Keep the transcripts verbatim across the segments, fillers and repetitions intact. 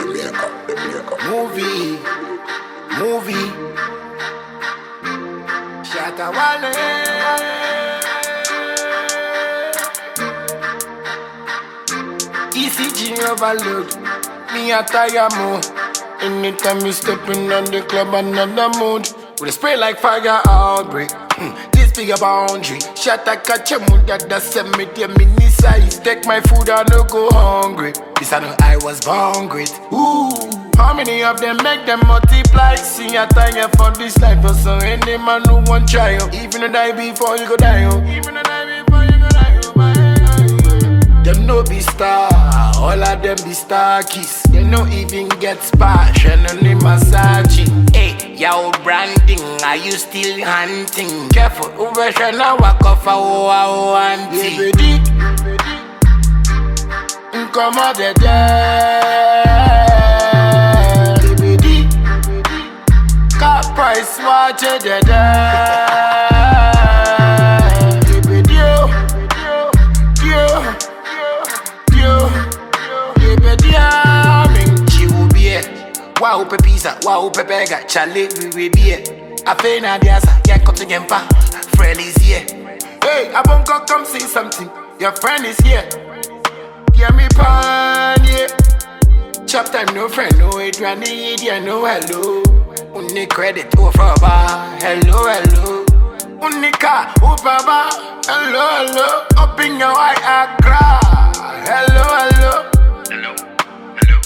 Jamaica, Jamaica. Movie, movie. Shatta Wale. E C G overload. Me a tire more. Anytime me stepping on the club, another mood. With a spray like fire outbreak. Mm. This big a boundary. Shatta catch a mood that does send me the mini size. Take my food, I no go hungry. This I know I was born great. Ooh. How many of them make them multiply? Sing a tire for this life, or so any man who won't try. Oh. Even a die before you go die. Oh. Even a die before you go die. Oh, my, oh. Them no be star, all of them be star kiss. They no even get splash and only massaging. Hey, yo branding, are you still hunting? Careful, over now walk off a wow auntie. Come on, the car price, watch it, the wow, pizza, wow, pepega, Charlie, we be here. I pay na diasa, can't cut again, pa. Friend is here. Hey, I won't go come see something. Your friend is here. Give me pan, yeah. Chapter no friend, no Adrian, yeah, no hello. Only credit over bar, hello, hello. Only car over bar, hello, hello. Up in your eye, Accra, hello, hello. Hello, hello,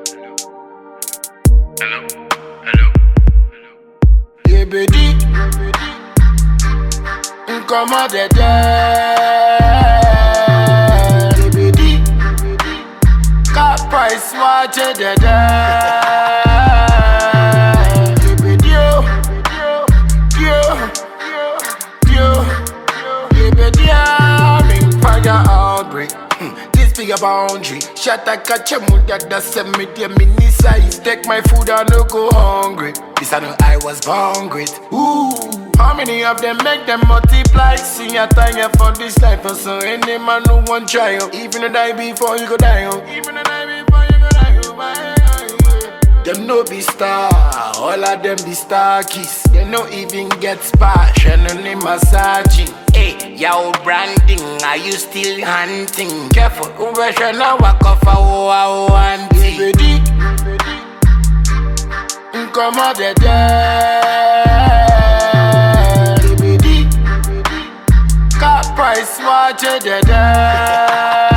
hello, hello, hello. Yeah, baby. Come on, the yeah, baby. Car price, watch it, the baby. Yo, yo, yo, yo, baby. I'm in fire outbreak. This big a boundary. Shatta catch a mood that does send me the mini size. Take my food, I no go hungry. This I know I was born great. Ooh. How many of them make them multiply? Sing a tire for this life, or so any man who won't try. Oh. Even a die before you go die. Oh. Even a die before you go die. Oh, my, oh, yeah. Them no be star, all of them be star kiss. They no even get splash and only massaging. Hey, yo branding, are you still hunting? Careful, over now walk off a wow auntie. Come on, the car price, watch it, the